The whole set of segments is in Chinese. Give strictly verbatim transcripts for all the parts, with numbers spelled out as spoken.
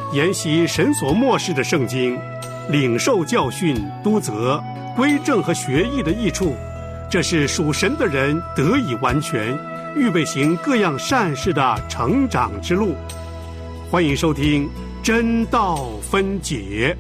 研习神所默示的圣经，领受教训、督责、归正和学艺的益处，这是属神的人得以完全，预备行各样善事的成长之路。欢迎收听真道分解。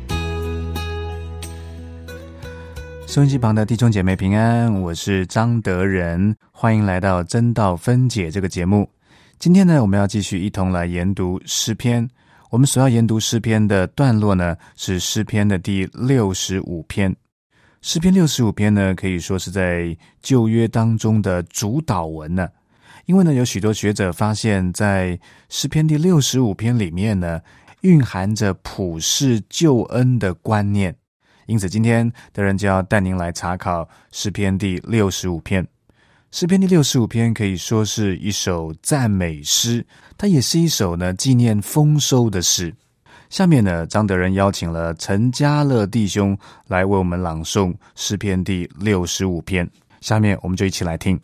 收音机旁的弟兄姐妹平安，我是张德仁，欢迎来到真道分解这个节目。今天呢，我们要继续一同来研读诗篇。我们所要研读诗篇的段落呢，是诗篇的第六十五篇。诗篇六十五篇呢，可以说是在旧约当中的主导文呢。因为呢，有许多学者发现，在诗篇第六十五篇里面呢，蕴含着普世救恩的观念。因此，今天的人就要带您来查考诗篇第六十五篇。诗篇第六十五篇可以说是一首赞美诗，它也是一首呢纪念丰收的诗。下面呢，张德仁邀请了陈家乐弟兄来为我们朗诵诗篇第六十五篇。下面我们就一起来听。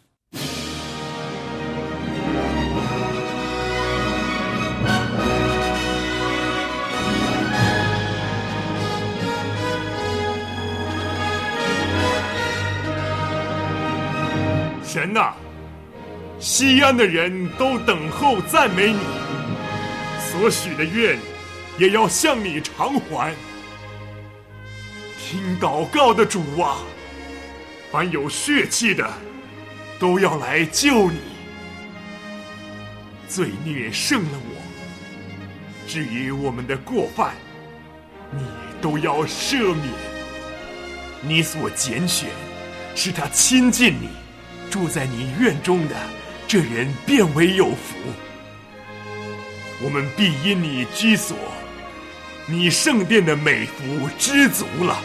神啊，西安的人都等候赞美你，所许的愿也要向你偿还。听祷告的主啊，凡有血气的都要来救你。罪孽胜了我，至于我们的过犯，你都要赦免。你所拣选，使他亲近你，住在你院中的这人便为有福。我们必因你居所，你圣殿的美福知足了。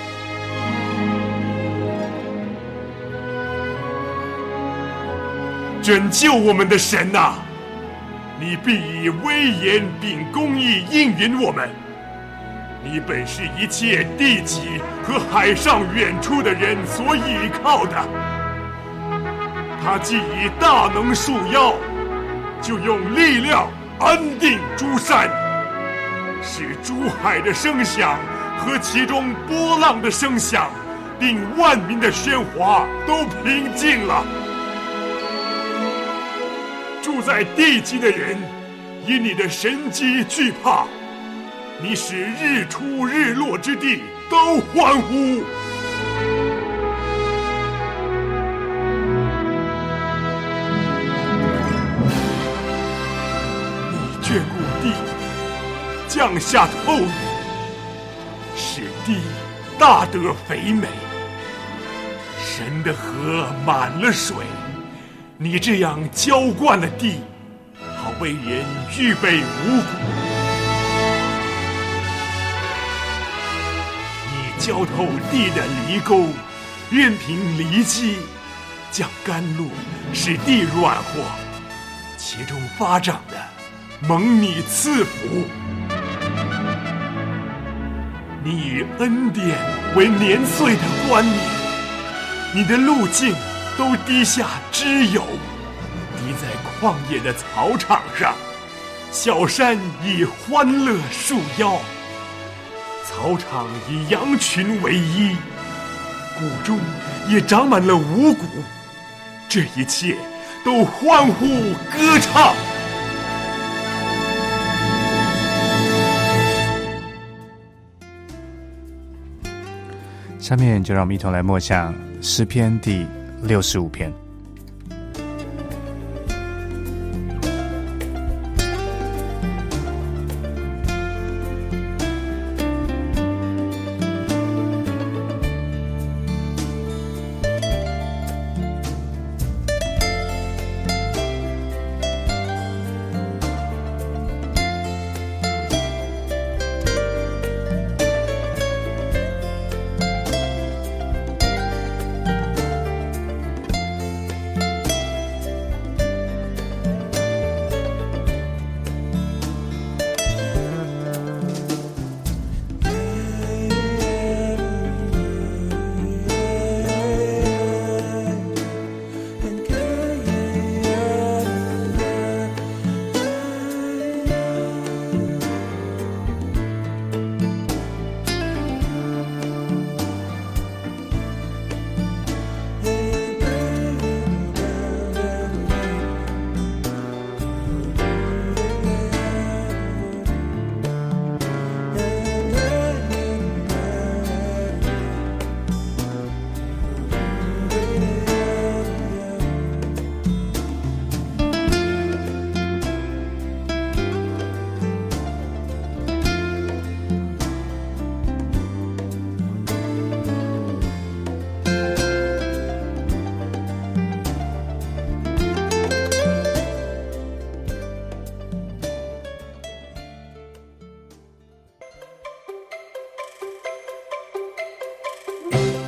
拯救我们的神啊，你必以威严秉公义应允我们。你本是一切地极和海上远处的人所倚靠的。他既以大能束腰，就用力量安定诸山，使诸海的声响和其中波浪的声响，并万民的喧哗都平静了。住在地极的人因你的神迹惧怕，你使日出日落之地都欢呼。眷顾地，降下透雨，使地大得肥美。神的河满了水，你这样浇灌了地，好为人预备五谷。你浇透地的犁沟，任凭犁机，降甘露，使地软和，其中发长的蒙你赐福。你以恩典为年岁的冠冕，你的路径都滴下脂油，滴在旷野的草场上。小山以欢乐束腰，草场以羊群为衣，谷中也长满了五谷，这一切都欢呼歌唱。 下面就让我们一同来默想诗篇第六十五篇。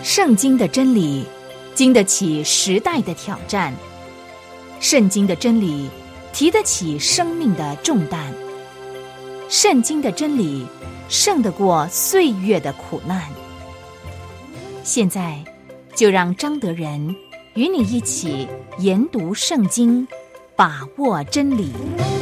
圣经的真理经得起时代的挑战，圣经的真理提得起生命的重担，圣经的真理胜得过岁月的苦难。现在就让张德仁与你一起研读圣经，把握真理。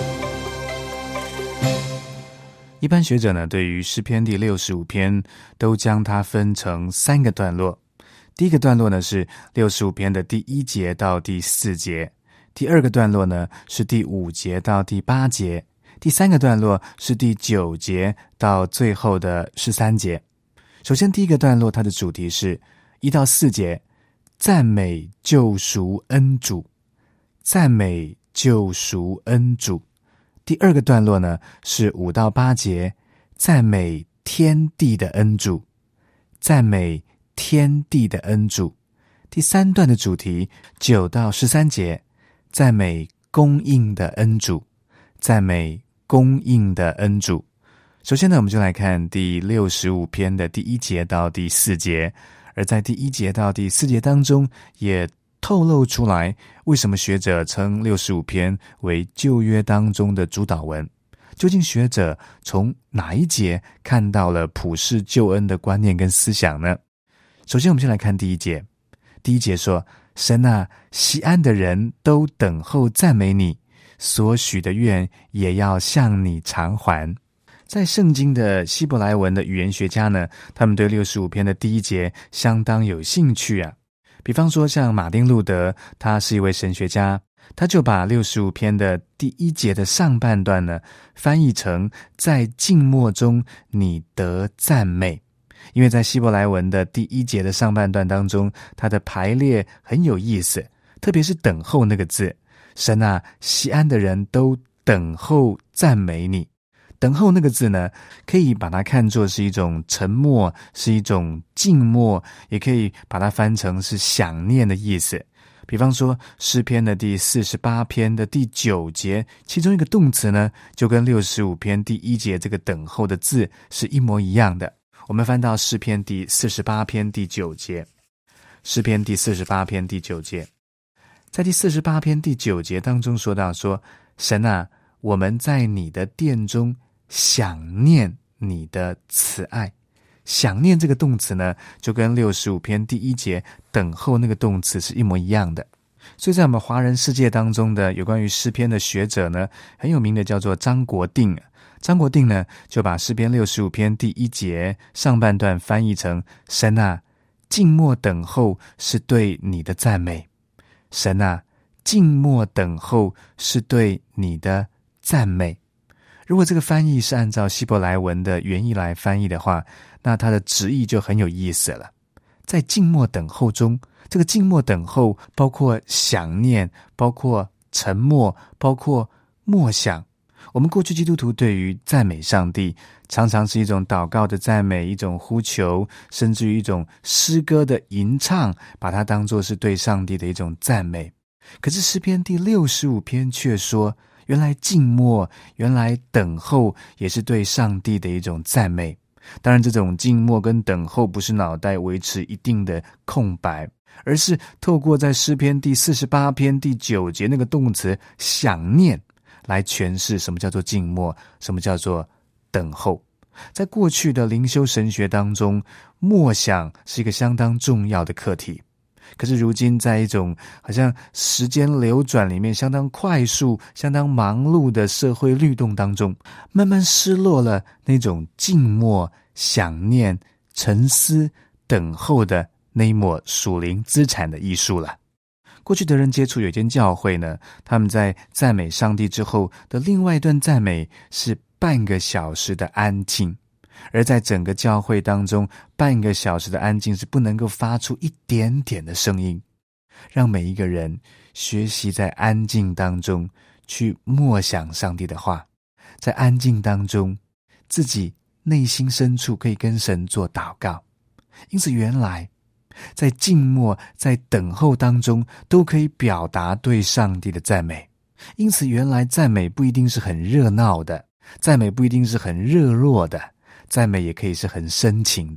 一般学者呢，对于诗篇第六十五篇都将它分成三个段落。第一个段落呢是六十五篇的第一节到第四节，第二个段落呢是第五节到第八节，第三个段落是第九节到最后的十三节。首先第一个段落，它的主题是一到四节，赞美救赎恩主，赞美救赎恩主。第二个段落呢是五到八节，赞美天地的恩主，赞美天地的恩主。第三段的主题九到十三节，赞美供应的恩主，赞美供应的恩主。首先呢，我们就来看第六十五篇的第一节到第四节，而在第一节到第四节当中也透露出来为什么学者称六十五篇为旧约当中的主导文。究竟学者从哪一节看到了普世救恩的观念跟思想呢？首先我们先来看第一节。第一节说，神啊，西安的人都等候赞美你，所许的愿也要向你偿还。在圣经的希伯来文的语言学家呢，他们对六十五篇的第一节相当有兴趣啊。比方说像马丁路德，他是一位神学家，他就把六十五篇的第一节的上半段呢翻译成在静默中你得赞美。因为在希伯来文的第一节的上半段当中，它的排列很有意思，特别是等候那个字，神啊，西安的人都等候赞美你。等候那个字呢，可以把它看作是一种沉默，是一种静默，也可以把它翻成是想念的意思。比方说诗篇的第四十八篇的第九节，其中一个动词呢，就跟六十五篇第一节这个等候的字是一模一样的。我们翻到诗篇第四十八篇第九节，诗篇第四十八篇第九节，在第四十八篇第九节当中说到说，神啊，我们在你的殿中想念你的慈爱。想念这个动词呢，就跟六十五篇第一节等候那个动词是一模一样的。所以在我们华人世界当中的有关于诗篇的学者呢，很有名的叫做张国定。张国定呢，就把诗篇六十五篇第一节上半段翻译成，神啊，静默等候是对你的赞美。神啊，静默等候是对你的赞美。如果这个翻译是按照希伯来文的原意来翻译的话，那它的直译就很有意思了。在静默等候中，这个静默等候包括想念，包括沉默，包括默想。我们过去基督徒对于赞美上帝，常常是一种祷告的赞美，一种呼求，甚至于一种诗歌的吟唱，把它当作是对上帝的一种赞美。可是诗篇第六十五篇却说，原来静默，原来等候也是对上帝的一种赞美。当然这种静默跟等候不是脑袋维持一定的空白，而是透过在诗篇第四十八篇第九节那个动词想念来诠释什么叫做静默，什么叫做等候。在过去的灵修神学当中，默想是一个相当重要的课题。可是如今在一种好像时间流转里面相当快速、相当忙碌的社会律动当中，慢慢失落了那种静默、想念、沉思、等候的那一抹属灵资产的艺术了。过去的人接触有一间教会呢，他们在赞美上帝之后的另外一段赞美是半个小时的安静。而在整个教会当中，半个小时的安静是不能够发出一点点的声音，让每一个人学习在安静当中去默想上帝的话，在安静当中自己内心深处可以跟神做祷告。因此原来在静默、在等候当中都可以表达对上帝的赞美。因此原来赞美不一定是很热闹的，赞美不一定是很热络的，赞美也可以是很深情的，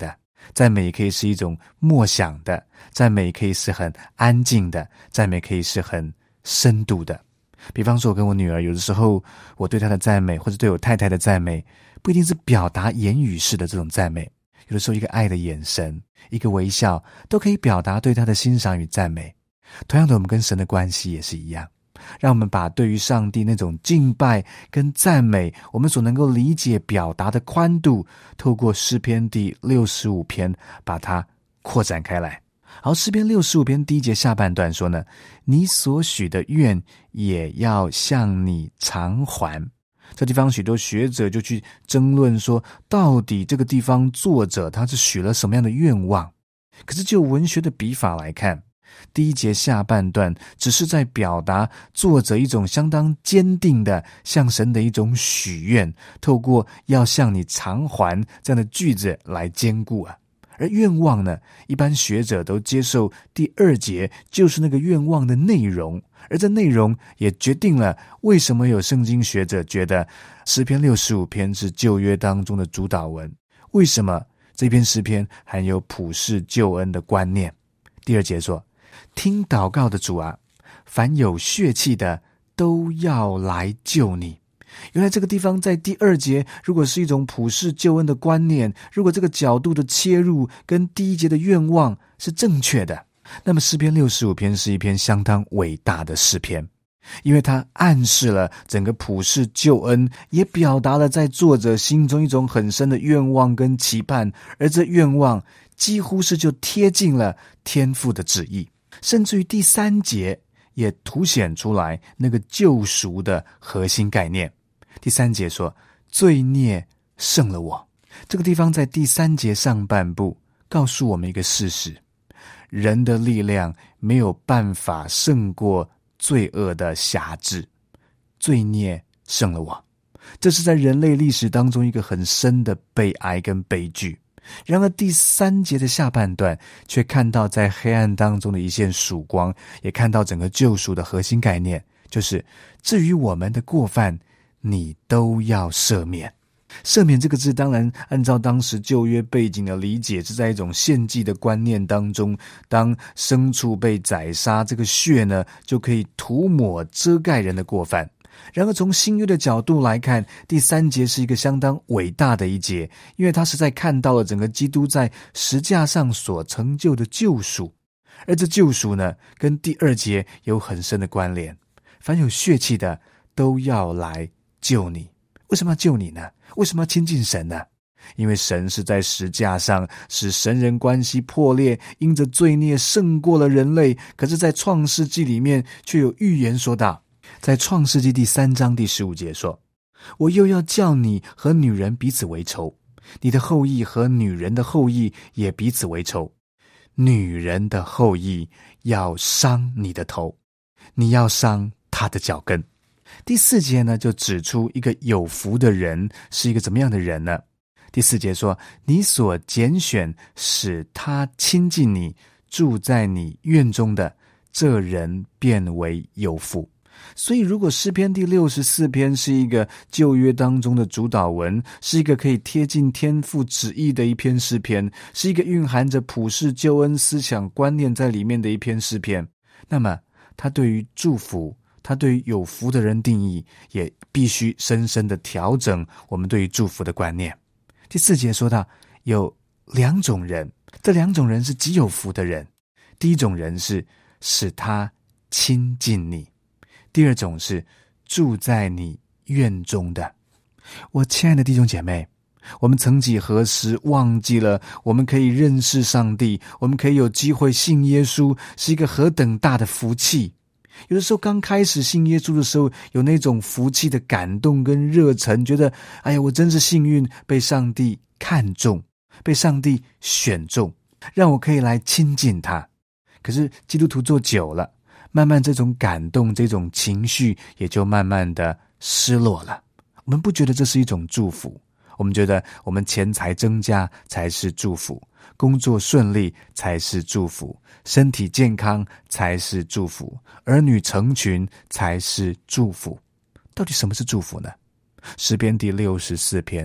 赞美也可以是一种默想的，赞美也可以是很安静的，赞美可以是很深度的。比方说我跟我女儿，有的时候我对她的赞美，或者对我太太的赞美，不一定是表达言语式的这种赞美，有的时候一个爱的眼神，一个微笑，都可以表达对她的欣赏与赞美。同样的，我们跟神的关系也是一样，让我们把对于上帝那种敬拜跟赞美，我们所能够理解表达的宽度，透过诗篇第六十五篇把它扩展开来。好，诗篇六十五篇第一节下半段说呢，你所许的愿也要向你偿还。这地方许多学者就去争论说，到底这个地方作者他是许了什么样的愿望。可是就文学的笔法来看，第一节下半段只是在表达作者一种相当坚定的向神的一种许愿，透过要向你偿还这样的句子来兼顾啊。而愿望呢，一般学者都接受第二节就是那个愿望的内容，而这内容也决定了为什么有圣经学者觉得诗篇六十五篇是旧约当中的主导文，为什么这篇诗篇含有普世救恩的观念。第二节说，听祷告的主啊，凡有血气的都要来救你。原来这个地方在第二节，如果是一种普世救恩的观念，如果这个角度的切入跟第一节的愿望是正确的，那么诗篇六十五篇是一篇相当伟大的诗篇，因为它暗示了整个普世救恩，也表达了在作者心中一种很深的愿望跟期盼，而这愿望几乎是就贴近了天父的旨意，甚至于第三节也凸显出来那个救赎的核心概念。第三节说，罪孽胜了我。这个地方在第三节上半部告诉我们一个事实，人的力量没有办法胜过罪恶的辖制，罪孽胜了我。这是在人类历史当中一个很深的悲哀跟悲剧。然而第三节的下半段却看到在黑暗当中的一线曙光，也看到整个救赎的核心概念，就是至于我们的过犯，你都要赦免。赦免这个字当然按照当时旧约背景的理解，是在一种献祭的观念当中，当牲畜被宰杀，这个血呢就可以涂抹遮盖人的过犯。然而从新约的角度来看，第三节是一个相当伟大的一节，因为它实在看到了整个基督在十架上所成就的救赎，而这救赎呢跟第二节有很深的关联。凡有血气的都要来救你。为什么要救你呢？为什么要亲近神呢？因为神是在十架上使神人关系破裂，因着罪孽胜过了人类。可是在创世纪里面却有预言说道，在创世纪第三章第十五节说，我又要叫你和女人彼此为仇，你的后裔和女人的后裔也彼此为仇，女人的后裔要伤你的头，你要伤她的脚跟。第四节呢，就指出一个有福的人是一个怎么样的人呢？第四节说，你所拣选使他亲近你，住在你院中的，这人变为有福。所以如果诗篇第六十四篇是一个旧约当中的主导文，是一个可以贴近天父旨意的一篇诗篇，是一个蕴含着普世救恩思想观念在里面的一篇诗篇，那么它对于祝福，他对于有福的人定义，也必须深深的调整我们对于祝福的观念。第四节说到有两种人，这两种人是极有福的人。第一种人是使他亲近你，第二种是住在你院中的。我亲爱的弟兄姐妹，我们曾几何时忘记了我们可以认识上帝，我们可以有机会信耶稣，是一个何等大的福气。有的时候刚开始信耶稣的时候，有那种福气的感动跟热忱，觉得哎呀，我真是幸运，被上帝看中，被上帝选中，让我可以来亲近他。可是基督徒做久了，慢慢这种感动，这种情绪也就慢慢的失落了。我们不觉得这是一种祝福，我们觉得我们钱财增加才是祝福，工作顺利才是祝福，身体健康才是祝福，儿女成群才是祝福。到底什么是祝福呢？诗篇第六十四篇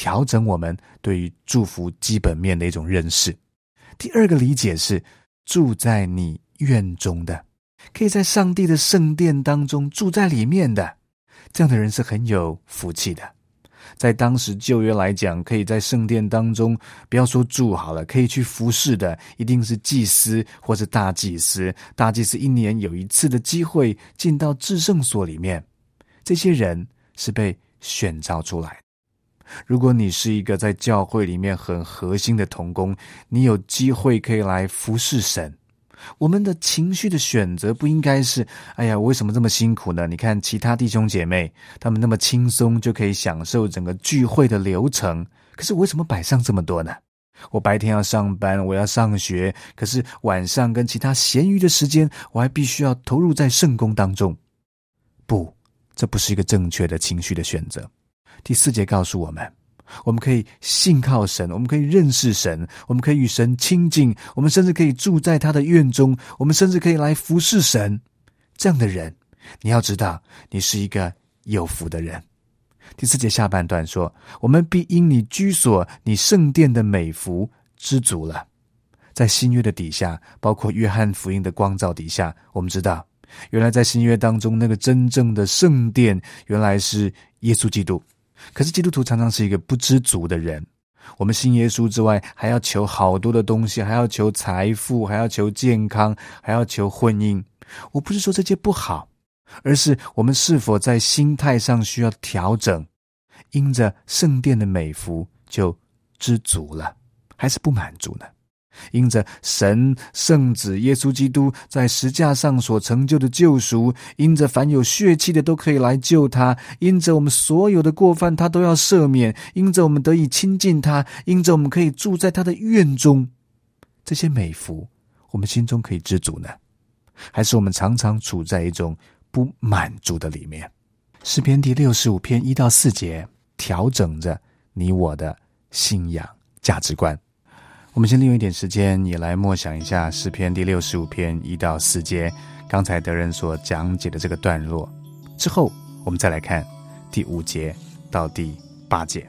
调整我们对于祝福基本面的一种认识。第二个理解是住在你院中的，可以在上帝的圣殿当中住在里面的，这样的人是很有福气的。在当时旧约来讲，可以在圣殿当中，不要说住好了，可以去服侍的一定是祭司或是大祭司。大祭司一年有一次的机会进到至圣所里面，这些人是被选召出来。如果你是一个在教会里面很核心的同工，你有机会可以来服侍神。我们的情绪的选择不应该是哎呀，我为什么这么辛苦呢？你看其他弟兄姐妹他们那么轻松就可以享受整个聚会的流程，可是我为什么摆上这么多呢？我白天要上班，我要上学，可是晚上跟其他闲余的时间我还必须要投入在圣工当中。不，这不是一个正确的情绪的选择。第四节告诉我们，我们可以信靠神，我们可以认识神，我们可以与神亲近，我们甚至可以住在他的院中，我们甚至可以来服侍神。这样的人，你要知道你是一个有福的人。第四节下半段说，我们必因你居所你圣殿的美福知足了。在新约的底下，包括约翰福音的光照底下，我们知道原来在新约当中，那个真正的圣殿原来是耶稣基督。可是基督徒常常是一个不知足的人，我们信耶稣之外还要求好多的东西，还要求财富，还要求健康，还要求婚姻。我不是说这些不好，而是我们是否在心态上需要调整，因着圣殿的美福就知足了，还是不满足呢？因着神圣子耶稣基督在十架上所成就的救赎，因着凡有血气的都可以来救他，因着我们所有的过犯他都要赦免，因着我们得以亲近他，因着我们可以住在他的院中，这些美福我们心中可以知足呢？还是我们常常处在一种不满足的里面？诗篇第六十五篇一到四节调整着你我的信仰价值观。我们先利用一点时间也来默想一下诗篇第六十五篇一到四节刚才德仁所讲解的这个段落，之后我们再来看第五节到第八节。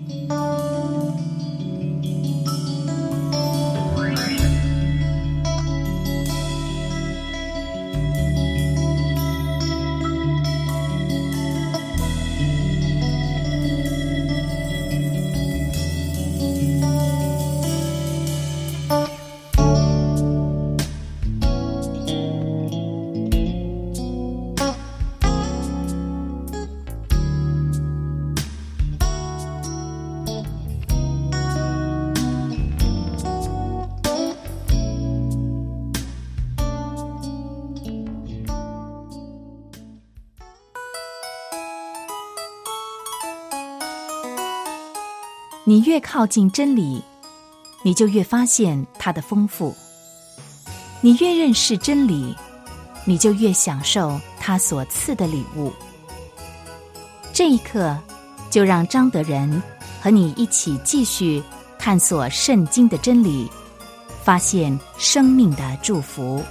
你越靠近真理，你就越发现它的丰富；你越认识真理，你就越享受它所赐的礼物。这一刻，就让张德仁和你一起继续探索圣经的真理，发现生命的祝福。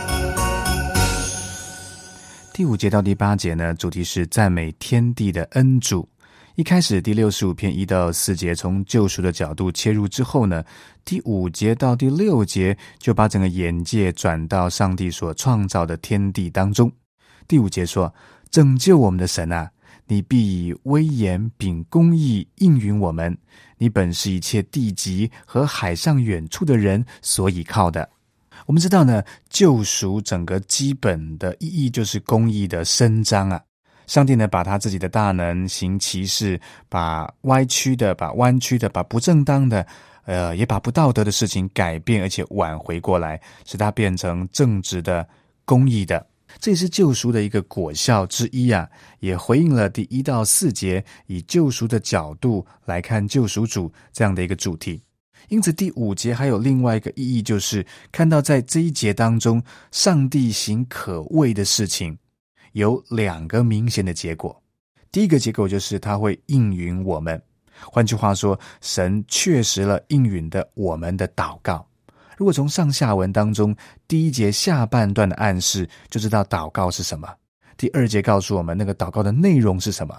第五节到第八节呢，主题是赞美天地的恩主。一开始第六十五篇一到四节从救赎的角度切入之后呢，第五节到第六节就把整个眼界转到上帝所创造的天地当中。第五节说，拯救我们的神啊，你必以威严秉公义应允我们，你本是一切地极和海上远处的人所倚靠的。我们知道呢，救赎整个基本的意义就是公义的伸张啊。上帝呢，把他自己的大能行奇事，把歪曲的，把弯曲的，把不正当的呃，也把不道德的事情改变而且挽回过来，使它变成正直的公义的。这也是救赎的一个果效之一啊，也回应了第一到四节以救赎的角度来看救赎主这样的一个主题。因此第五节还有另外一个意义，就是看到在这一节当中，上帝行可畏的事情有两个明显的结果。第一个结果就是他会应允我们，换句话说，神确实了应允的我们的祷告。如果从上下文当中第一节下半段的暗示就知道祷告是什么，第二节告诉我们那个祷告的内容是什么，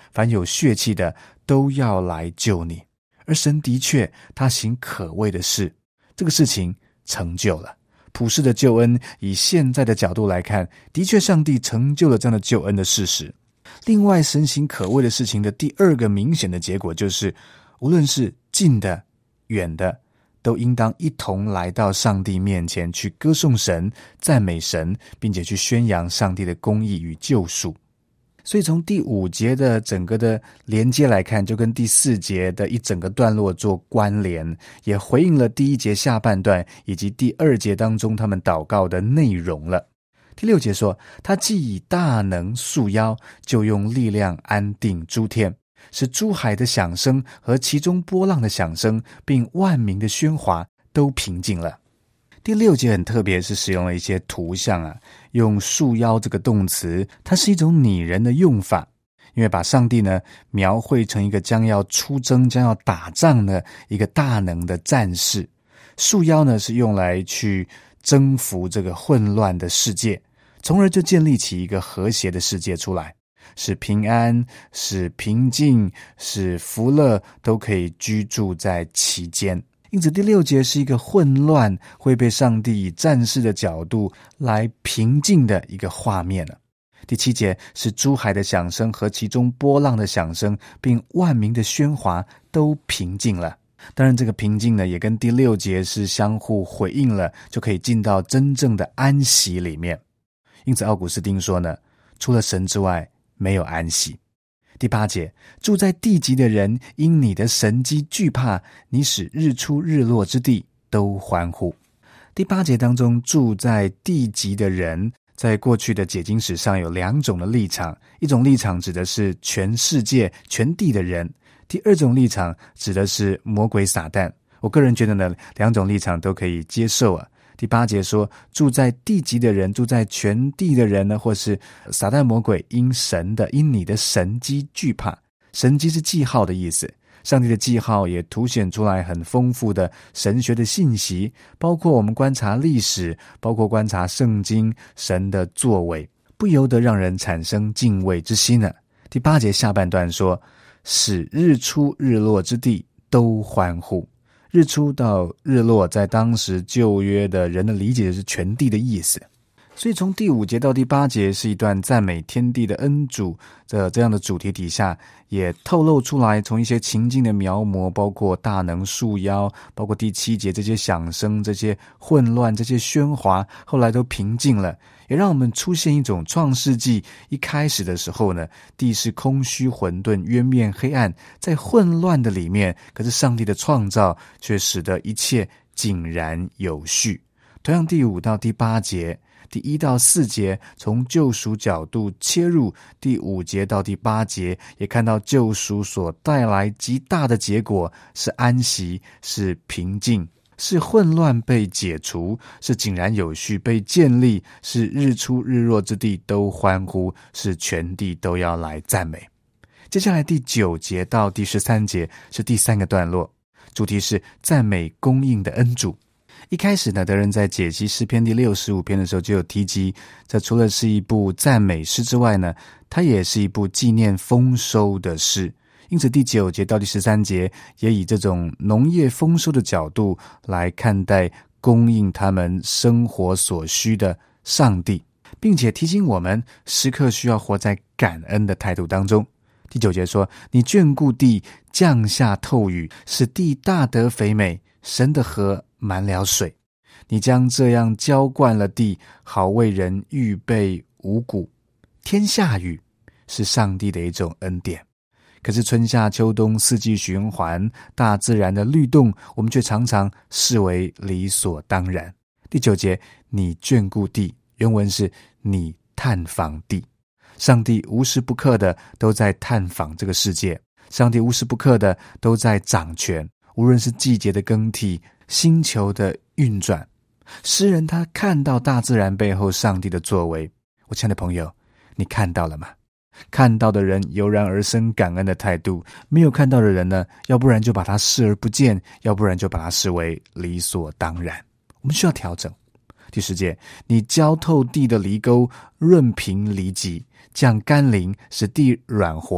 凡有血气的都要来救你。而神的确他行可畏的事，这个事情成就了。普世的救恩以现在的角度来看，的确上帝成就了这样的救恩的事实。另外，神行可畏的事情的第二个明显的结果就是，无论是近的远的，都应当一同来到上帝面前去歌颂神、赞美神，并且去宣扬上帝的公义与救赎。所以从第五节的整个的连接来看，就跟第四节的一整个段落做关联，也回应了第一节下半段以及第二节当中他们祷告的内容了。第六节说，他既以大能束腰，就用力量安定诸天，使诸海的响声和其中波浪的响声，并万民的喧哗都平静了。第六节很特别，是使用了一些图像啊，用束腰这个动词，它是一种拟人的用法，因为把上帝呢描绘成一个将要出征、将要打仗的一个大能的战士。束腰呢是用来去征服这个混乱的世界，从而就建立起一个和谐的世界出来，使平安、使平静、使福乐都可以居住在其间。因此第六节是一个混乱会被上帝以战士的角度来平静的一个画面了。第七节是诸海的响声和其中波浪的响声，并万民的喧哗都平静了。当然这个平静呢也跟第六节是相互回应了，就可以进到真正的安息里面。因此奥古斯丁说呢，除了神之外没有安息。第八节，住在地极的人因你的神迹惧怕，你使日出日落之地都欢呼。第八节当中，住在地极的人在过去的解经史上有两种的立场，一种立场指的是全世界全地的人，第二种立场指的是魔鬼撒旦。我个人觉得呢，两种立场都可以接受啊。第八节说，住在地极的人，住在全地的人呢，或是撒旦魔鬼因神的因你的神迹惧怕。神迹是记号的意思，上帝的记号也凸显出来很丰富的神学的信息，包括我们观察历史，包括观察圣经神的作为，不由得让人产生敬畏之心呢。第八节下半段说，使日出日落之地都欢呼。日出到日落在当时旧约的人的理解是全地的意思，所以从第五节到第八节是一段赞美天地的恩主的这样的主题底下，也透露出来从一些情境的描摹，包括大能束腰，包括第七节这些响声、这些混乱、这些喧哗后来都平静了，也让我们出现一种创世纪一开始的时候呢，地是空虚混沌，渊面黑暗，在混乱的里面，可是上帝的创造却使得一切井然有序。同样第五到第八节，第一到四节从救赎角度切入，第五节到第八节也看到救赎所带来极大的结果，是安息，是平静，是混乱被解除，是井然有序被建立，是日出日落之地都欢呼，是全地都要来赞美。接下来第九节到第十三节是第三个段落，主题是赞美供应的恩主。一开始呢，德仁在解析诗篇第六十五篇的时候就有提及，这除了是一部赞美诗之外呢，它也是一部纪念丰收的诗。因此第九节到第十三节也以这种农业丰收的角度来看待供应他们生活所需的上帝，并且提醒我们时刻需要活在感恩的态度当中。第九节说，你眷顾地，降下透雨，使地大得肥美，神的河满了水。你将这样浇灌了地，好为人预备五谷。天下雨是上帝的一种恩典，可是春夏秋冬四季循环，大自然的律动，我们却常常视为理所当然。第九节，你眷顾地，原文是你探访地。上帝无时不刻的都在探访这个世界，上帝无时不刻的都在掌权，无论是季节的更替，星球的运转。诗人他看到大自然背后上帝的作为。我亲爱的朋友，你看到了吗？看到的人油然而生感恩的态度，没有看到的人呢，要不然就把它视而不见，要不然就把它视为理所当然。我们需要调整。第十节，你浇透地的犁沟，润平犁脊，降甘霖，使地软和。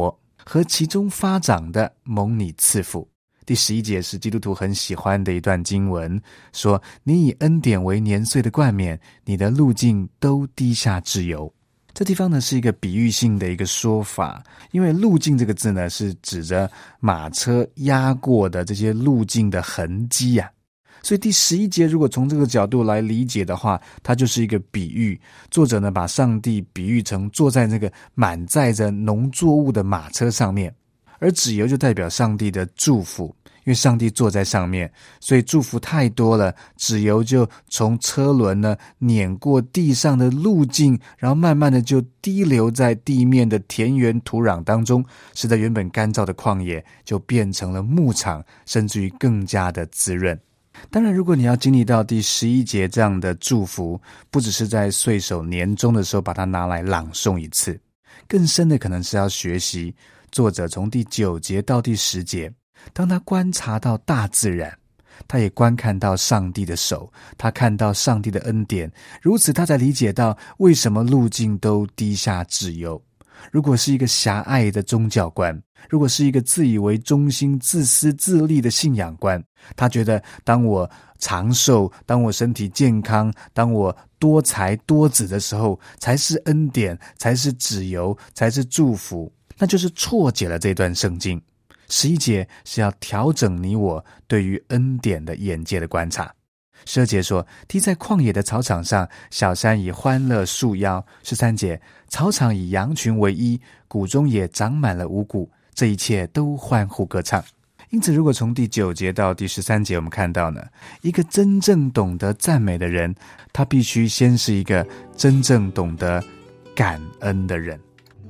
和其中发长的蒙你赐福。第十一节是基督徒很喜欢的一段经文，说你以恩典为年岁的冠冕，你的路径都滴下脂油。这地方呢是一个比喻性的一个说法，因为路径这个字呢是指着马车压过的这些路径的痕迹啊，所以第十一节如果从这个角度来理解的话，它就是一个比喻。作者呢把上帝比喻成坐在那个满载着农作物的马车上面，而脂油就代表上帝的祝福，因为上帝坐在上面，所以祝福太多了，脂油就从车轮呢碾过地上的路径，然后慢慢的就滴流在地面的田园土壤当中，使得原本干燥的旷野就变成了牧场，甚至于更加的滋润。当然如果你要经历到第十一节这样的祝福，不只是在岁首年终的时候把它拿来朗诵一次，更深的可能是要学习作者从第九节到第十节，当他观察到大自然，他也观看到上帝的手，他看到上帝的恩典，如此他才理解到为什么路径都滴下脂油。如果是一个狭隘的宗教观，如果是一个自以为中心、自私自利的信仰观，他觉得当我长寿，当我身体健康，当我多财多子的时候，才是恩典，才是脂油，才是祝福，那就是错解了这段圣经。十一节是要调整你我对于恩典的眼界的观察。十二节说，踢在旷野的草场上，小山以欢乐束腰。十三节，草场以羊群为衣，谷中也长满了五谷，这一切都欢呼歌唱。因此如果从第九节到第十三节我们看到呢，一个真正懂得赞美的人，他必须先是一个真正懂得感恩的人。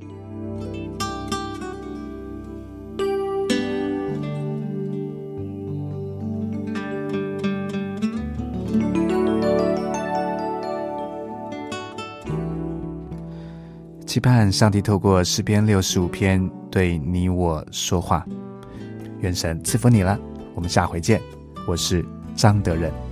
期盼上帝透过诗篇六十五篇对你我说话，愿神赐福你了。我们下回见，我是张德仁。